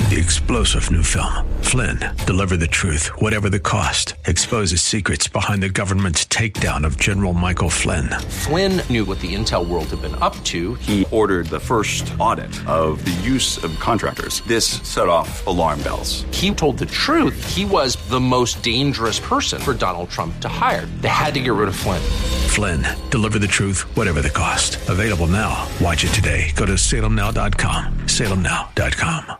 The explosive new film, Flynn, deliver the truth, whatever the cost, exposes secrets behind the government's takedown of General Michael Flynn. Flynn knew what the intel world had been up to. He ordered the first audit of the use of contractors. This set off alarm bells. He told the truth. He was the most dangerous person for Donald Trump to hire. They had to get rid of Flynn. Flynn, deliver the truth, whatever the cost. Available now. Watch it today. Go to salemnow.com. salemnow.com.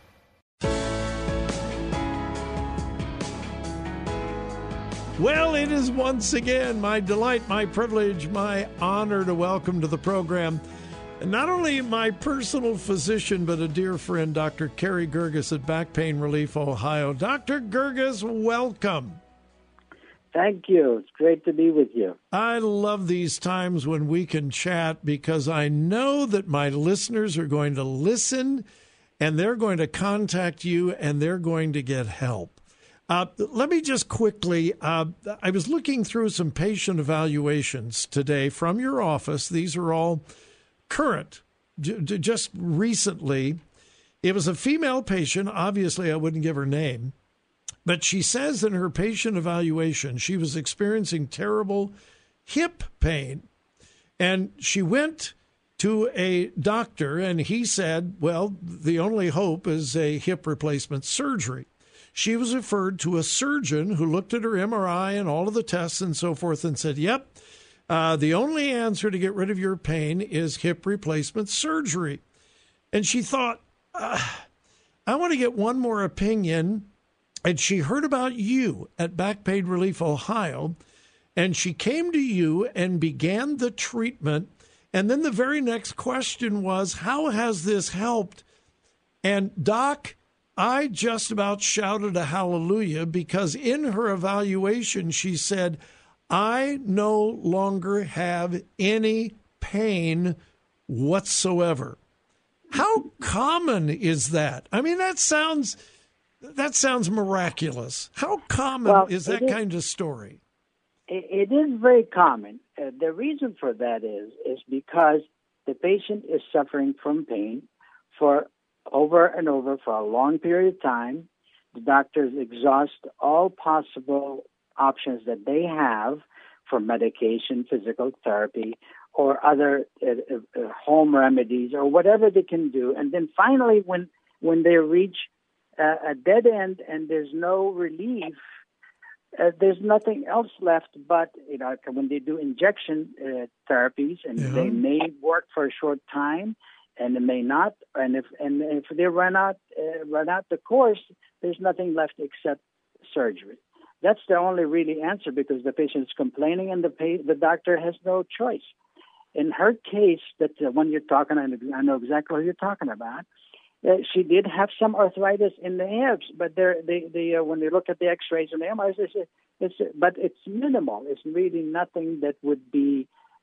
Well, it is once again my delight, my privilege, my honor to welcome to the program not only my personal physician, but a dear friend, Dr. Carey Girgis at Back Pain Relief, Ohio. Dr. Girgis, welcome. Thank you. It's great to be with you. I love these times when we can chat because I know that my listeners are going to listen and they're going to contact you and they're going to get help. Let me just quickly, I was looking through some patient evaluations today from your office. These are all current, just recently. It was a female patient. Obviously, I wouldn't give her name. But she says in her patient evaluation, she was experiencing terrible hip pain. And she went to a doctor, and he said, well, the only hope is a hip replacement surgery. She was referred to a surgeon who looked at her MRI and all of the tests and so forth and said, yep, the only answer to get rid of your pain is hip replacement surgery. And she thought, I want to get one more opinion. And she heard about you at Back Pain Relief, Ohio, and she came to you and began the treatment. And then the very next question was, how has this helped? And Doc, I just about shouted a hallelujah because in her evaluation, she said, I no longer have any pain whatsoever. How common is that? I mean, that sounds miraculous. How common is that kind of story? It is very common. The reason for that is because the patient is suffering from pain for over and over for a long period of time. The doctors exhaust all possible options that they have for medication, physical therapy, or other home remedies, or whatever they can do. And then finally, when they reach a dead end and there's no relief, there's nothing else left but, when they do injection therapies, and they may work for a short time, and it may not. And if they run out the course, there's nothing left except surgery. That's the only really answer because the patient is complaining and the doctor has no choice. In her case, that when you're talking, I know exactly what you're talking about. She did have some arthritis in the hips, but when they look at the X-rays and the MRIs, but it's minimal. It's really nothing that would be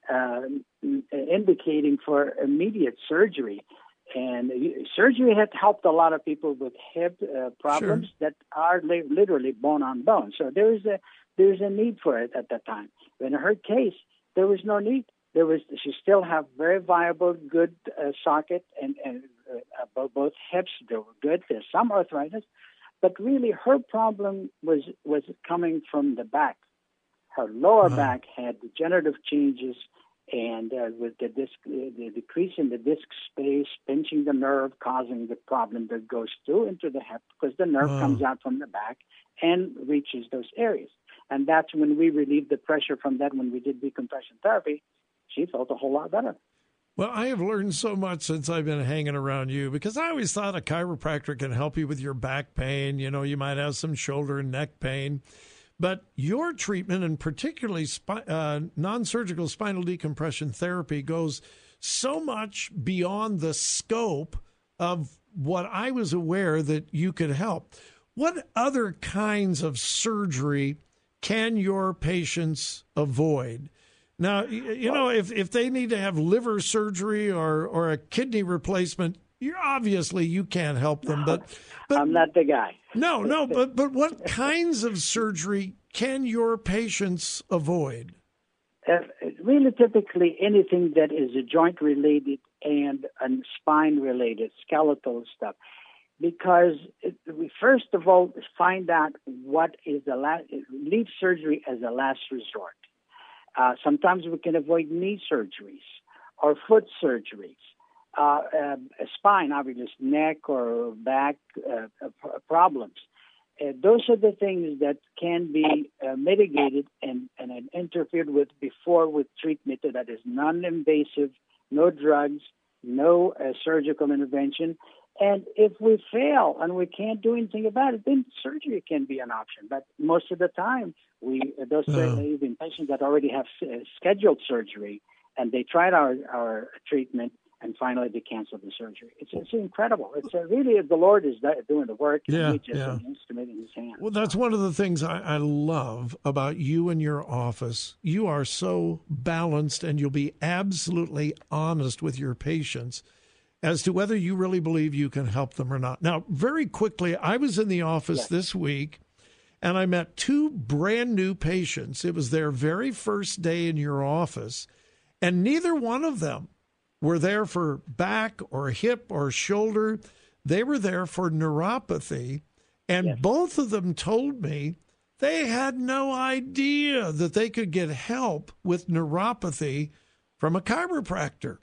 indicating for immediate surgery. And surgery has helped a lot of people with hip problems that are literally bone on bone. So there's a need for it at that time. But in her case, there was no need. She still have very viable, good socket, and both hips, they were good. There's some arthritis, but really her problem was coming from the back. Her lower back had degenerative changes, and with the decrease in the disc space, pinching the nerve, causing the problem that goes through into the hip because the nerve comes out from the back and reaches those areas. And that's when we relieved the pressure from that. When we did decompression therapy, she felt a whole lot better. Well, I have learned so much since I've been hanging around you because I always thought a chiropractor can help you with your back pain. You might have some shoulder and neck pain. But your treatment, and particularly non-surgical spinal decompression therapy, goes so much beyond the scope of what I was aware that you could help. What other kinds of surgery can your patients avoid? Now, if they need to have liver surgery or a kidney replacement, you can't help them. But I'm not the guy. No, but what kinds of surgery can your patients avoid? Really, typically anything that is joint related and spine related, skeletal stuff. because we first of all find out what is leave surgery as a last resort. Sometimes we can avoid knee surgeries or foot surgeries, spine, obviously, neck or back problems. Those are the things that can be mitigated and interfered with before with treatment that is non-invasive, no drugs, no surgical intervention. And if we fail and we can't do anything about it, then surgery can be an option. But most of the time, even patients that already have scheduled surgery and they tried our treatment, and finally they cancel the surgery. It's incredible. It's really the Lord is doing the work. And we just an instrument in His hand. Well, that's one of the things I love about you and your office. You are so balanced, and you'll be absolutely honest with your patients as to whether you really believe you can help them or not. Now, very quickly, I was in the office this week, and I met two brand new patients. It was their very first day in your office, and neither one of them were there for back or hip or shoulder. They were there for neuropathy, and both of them told me they had no idea that they could get help with neuropathy from a chiropractor.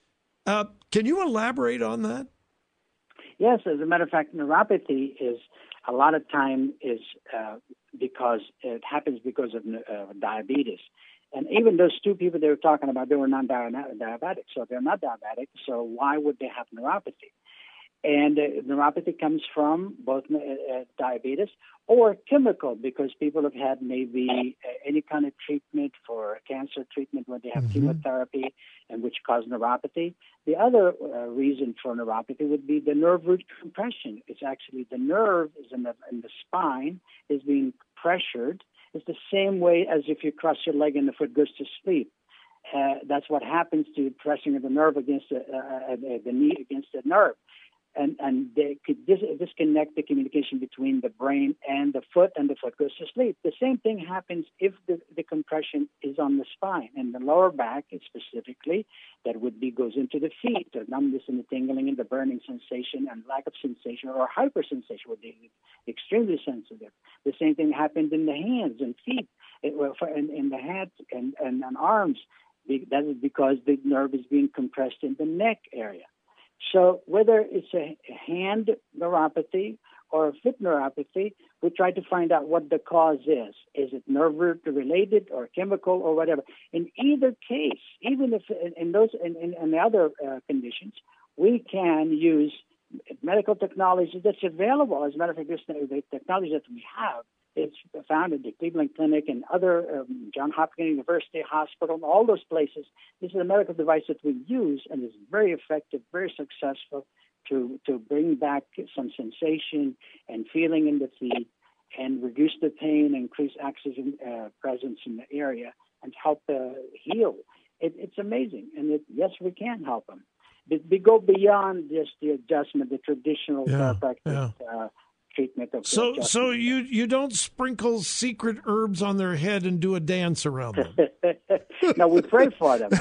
Can you elaborate on that? Yes, as a matter of fact, neuropathy is a lot of time is because it happens because of diabetes. And even those two people they were talking about, they were non-diabetic. So they're not diabetic, so why would they have neuropathy? And neuropathy comes from both diabetes or chemical, because people have had maybe any kind of treatment for cancer treatment when they have chemotherapy, and which cause neuropathy. The other reason for neuropathy would be the nerve root compression. It's actually the nerve is in the spine is being pressured. It's the same way as if you cross your leg and the foot goes to sleep. That's what happens to pressing of the nerve against the knee against the nerve. And they could disconnect the communication between the brain and the foot goes to sleep. The same thing happens if the compression is on the spine and the lower back, specifically, that goes into the feet. The numbness and the tingling and the burning sensation and lack of sensation or hypersensation would be extremely sensitive. The same thing happened in the hands and feet, in the head and on arms. That is because the nerve is being compressed in the neck area. So whether it's a hand neuropathy or a foot neuropathy, we try to find out what the cause is. Is it nerve root related or chemical or whatever? In either case, even if in the other conditions, we can use medical technology that's available. As a matter of fact, the technology that we have, it's found at the Cleveland Clinic and other Johns Hopkins University Hospital, all those places. This is a medical device that we use and is very effective, very successful to bring back some sensation and feeling in the feet and reduce the pain, increase oxygen presence in the area, and help heal. It's amazing. And yes, we can help them. We go beyond just the adjustment, the traditional chiropractic treatment of so you don't sprinkle secret herbs on their head and do a dance around them. No, we pray for them.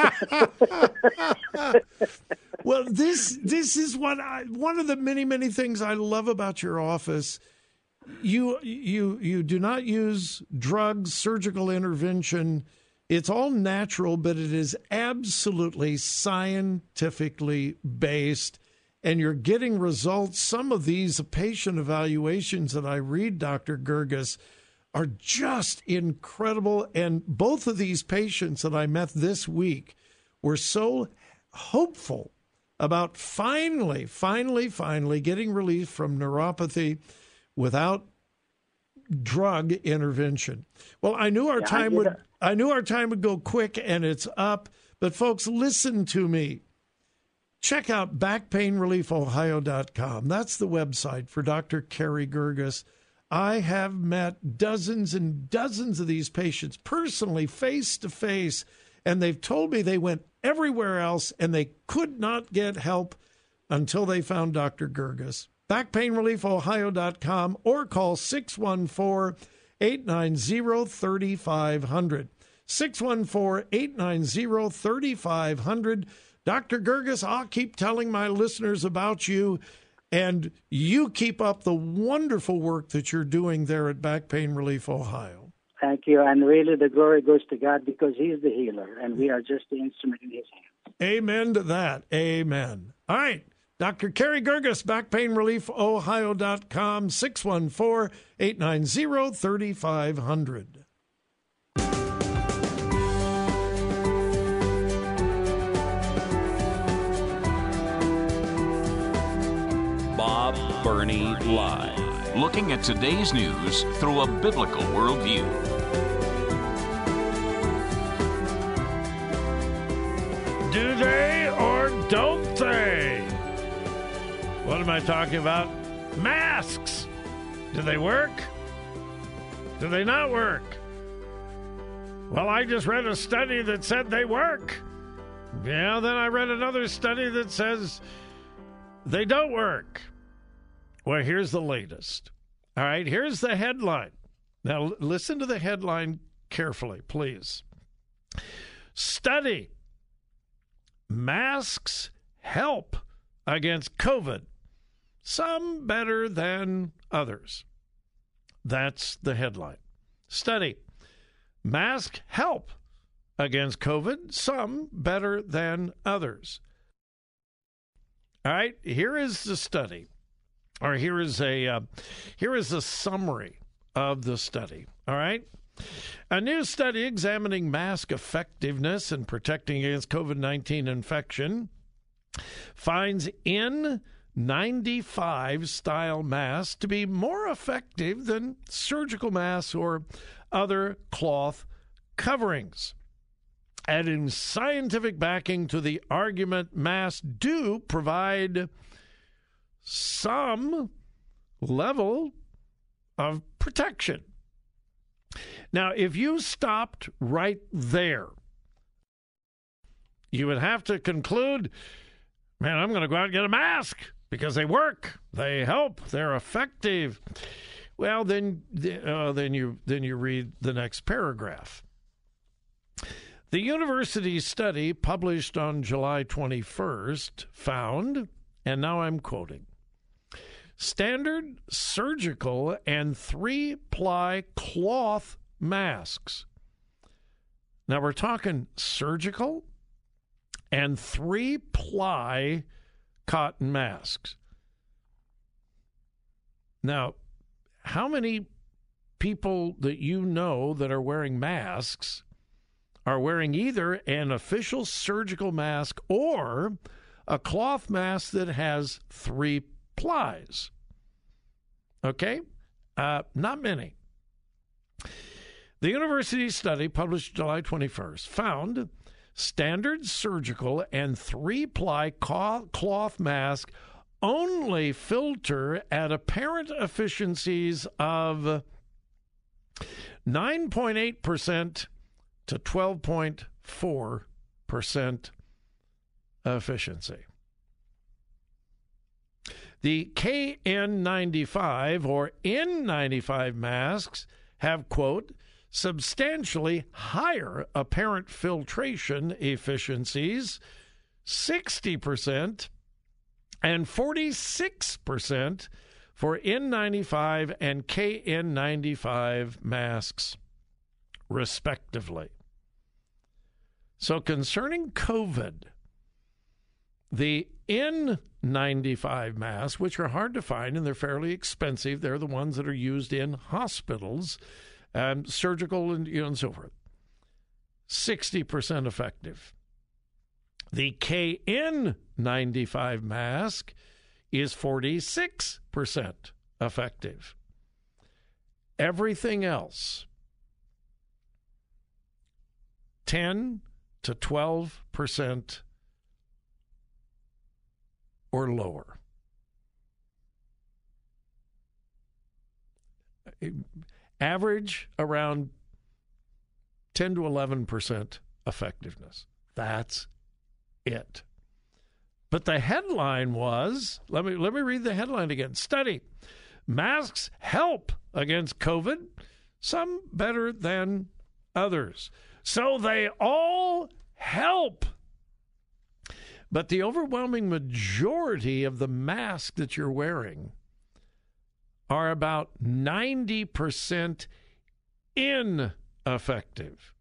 Well, this is one of the many things I love about your office. You do not use drugs, surgical intervention. It's all natural, but it is absolutely scientifically based. And you're getting results. Some of these patient evaluations that I read, Dr. Gerges, are just incredible. And both of these patients that I met this week were so hopeful about finally getting relief from neuropathy without drug intervention. Well, I knew our time would go quick, and it's up. But folks, listen to me. Check out backpainreliefohio.com. That's the website for Dr. Cary Gerges. I have met dozens and dozens of these patients personally, face to face, and they've told me they went everywhere else and they could not get help until they found Dr. Gerges. Backpainreliefohio.com or call 614-890-3500. 614-890-3500. Dr. Gerges, I'll keep telling my listeners about you. And you keep up the wonderful work that you're doing there at Back Pain Relief Ohio. Thank you. And really, the glory goes to God because He's the healer, and we are just the instrument in His hands. Amen to that. Amen. All right. Dr. Kerry Girgis, backpainreliefohio.com, 614-890-3500. Bob Burney Live. Looking at today's news through a biblical worldview. Do they or don't they? What am I talking about? Masks. Do they work? Do they not work? Well, I just read a study that said they work. Yeah, then I read another study that says they don't work. Well, here's the latest. All right, here's the headline. Now, listen to the headline carefully, please. Study. Masks help against COVID. Some better than others. That's the headline. Study. Masks help against COVID. Some better than others. All right, here is the study. Or here is a summary of the study. All right. A new study examining mask effectiveness in protecting against COVID-19 infection finds N95 style masks to be more effective than surgical masks or other cloth coverings, adding scientific backing to the argument masks do provide some level of protection. Now, if you stopped right there, you would have to conclude, man, I'm going to go out and get a mask because they work, they help, they're effective. Well, then you read the next paragraph. The university study published on July 21st found, and now I'm quoting, standard surgical and 3-ply cloth masks. Now we're talking surgical and 3-ply cotton masks. Now, how many people that you know that are wearing masks are wearing either an official surgical mask or a cloth mask that has 3 plies? Okay? Not many. The university study published July 21st found standard surgical and 3-ply cloth mask only filter at apparent efficiencies of 9.8% to 12.4% efficiency. The KN95 or N95 masks have, quote, substantially higher apparent filtration efficiencies, 60% and 46% for N95 and KN95 masks, respectively. So concerning COVID, the N95 masks, which are hard to find and they're fairly expensive, they're the ones that are used in hospitals, surgical and so forth, 60% effective. The KN95 mask is 46% effective. Everything else, 10 to 12% or lower. Average around 10 to 11% effectiveness. That's it. But the headline was, let me read the headline again. Study, masks help against COVID, some better than others. So they all help. But the overwhelming majority of the masks that you're wearing are about 90% ineffective.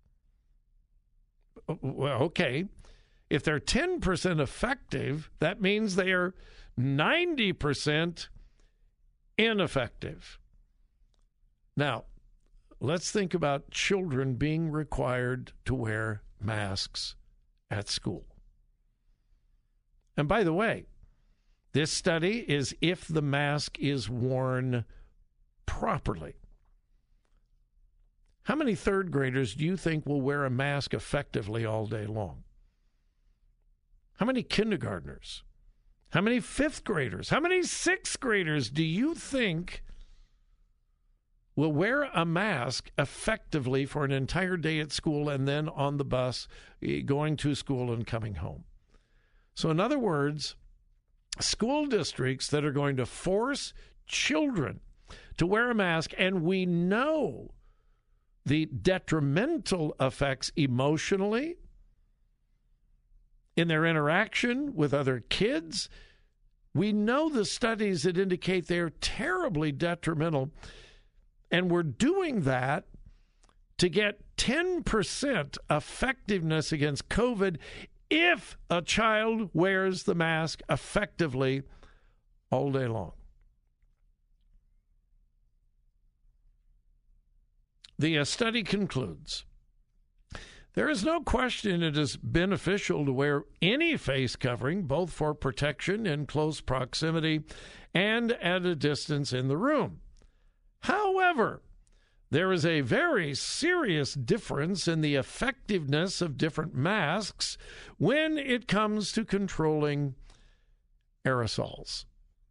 Well, okay. If they're 10% effective, that means they are 90% ineffective. Now, let's think about children being required to wear masks at school. And by the way, this study is if the mask is worn properly. How many third graders do you think will wear a mask effectively all day long? How many kindergartners? How many fifth graders? How many sixth graders do you think will wear a mask effectively for an entire day at school and then on the bus going to school and coming home? So in other words, school districts that are going to force children to wear a mask, and we know the detrimental effects emotionally in their interaction with other kids. We know the studies that indicate they're terribly detrimental, and we're doing that to get 10% effectiveness against COVID if a child wears the mask effectively all day long. The study concludes, there is no question it is beneficial to wear any face covering, both for protection in close proximity and at a distance in the room. However, there is a very serious difference in the effectiveness of different masks when it comes to controlling aerosols.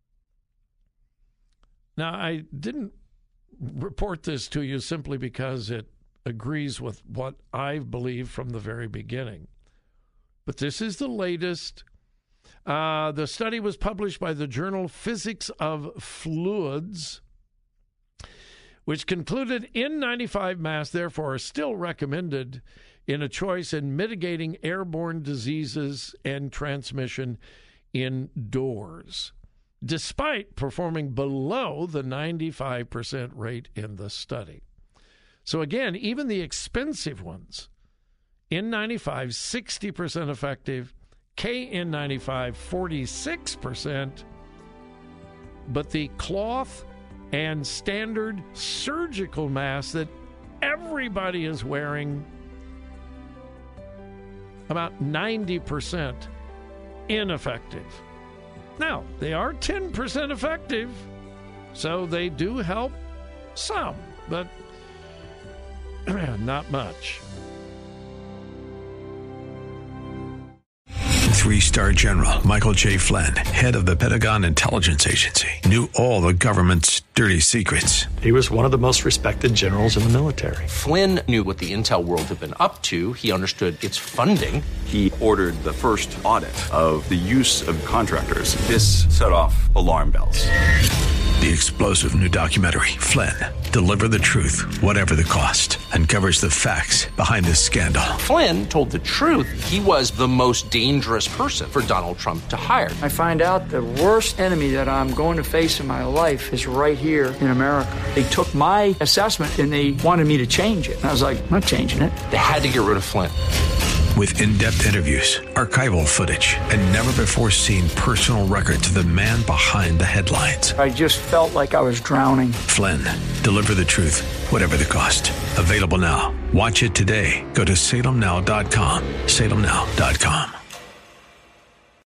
Now, I didn't report this to you simply because it agrees with what I've believed from the very beginning. But this is the latest. The study was published by the journal Physics of Fluids, which concluded N95 masks, therefore, are still recommended in a choice in mitigating airborne diseases and transmission indoors, despite performing below the 95% rate in the study. So again, even the expensive ones, N95, 60% effective, KN95, 46%, but the cloth and standard surgical masks that everybody is wearing, about 90% ineffective. Now, they are 10% effective, so they do help some, but not much. 3-star General Michael J. Flynn, head of the Pentagon Intelligence Agency, knew all the government's dirty secrets. He was one of the most respected generals in the military. Flynn knew what the intel world had been up to. He understood its funding. He ordered the first audit of the use of contractors. This set off alarm bells. The explosive new documentary, Flynn, Deliver the Truth, Whatever the Cost, uncovers the facts behind the scandal. Flynn told the truth. He was the most dangerous person for Donald Trump to hire. I find out the worst enemy that I'm going to face in my life is right here in America. They took my assessment and they wanted me to change it. And I was like, I'm not changing it. They had to get rid of Flynn. With in-depth interviews, archival footage, and never-before-seen personal records of the man behind the headlines. I just felt like I was drowning. Flynn, Deliver the Truth, Whatever the Cost. Available now. Watch it today. Go to salemnow.com. salemnow.com.